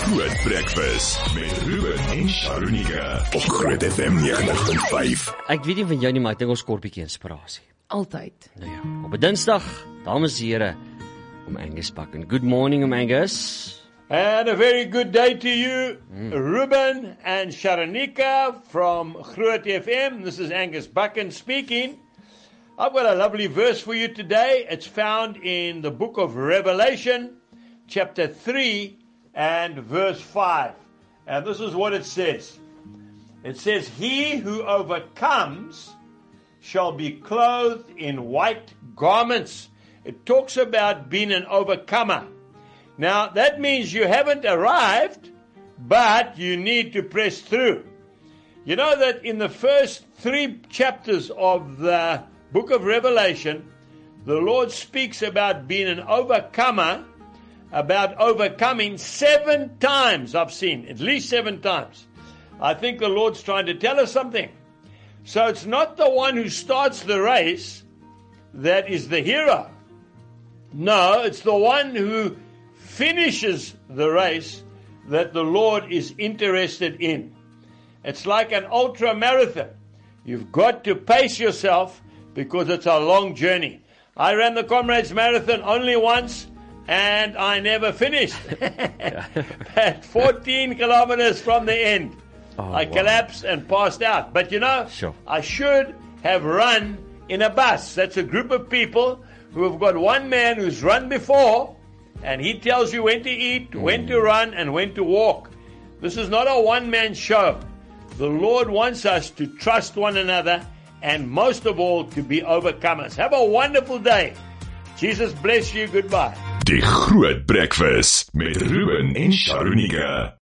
Groot Breakfast met Ruben en Sharonika op Groot FM 90.5. Ek weet nie van jou nie, maar ek dink ons kort bietjie inspirasie. Altyd. Nou ja, op 'n Dinsdag, dames en here, om Angus Buchan. Good morning, om Angus. And a very good day to you, Ruben and Sharonika from Groot FM. This is Angus Buchan speaking. I've got a lovely verse for you today. It's found in the book of Revelation, chapter 3 and verse 5. And this is what it says. It says, "He who overcomes shall be clothed in white garments." It talks about being an overcomer. Now, that means you haven't arrived, but you need to press through. You know that in the first 3 chapters of the book of Revelation, the Lord speaks about being an overcomer, about overcoming 7 times, I've seen, at least 7 times. I think the Lord's trying to tell us something. So it's not the one who starts the race that is the hero. No, it's the one who finishes the race that the Lord is interested in. It's like an ultra marathon. You've got to pace yourself because it's a long journey. I ran the Comrades Marathon only once and I never finished. At 14 kilometers from the end, I collapsed and passed out. But you know, I should have run in a bus. That's a group of people who have got one man who's run before, and he tells you when to eat, when to run, and when to walk. This is not a one-man show. The Lord wants us to trust one another, and most of all, to be overcomers. Have a wonderful day. Jesus bless you. Goodbye. Die Groot Breakfast met Ruben en Sharonika.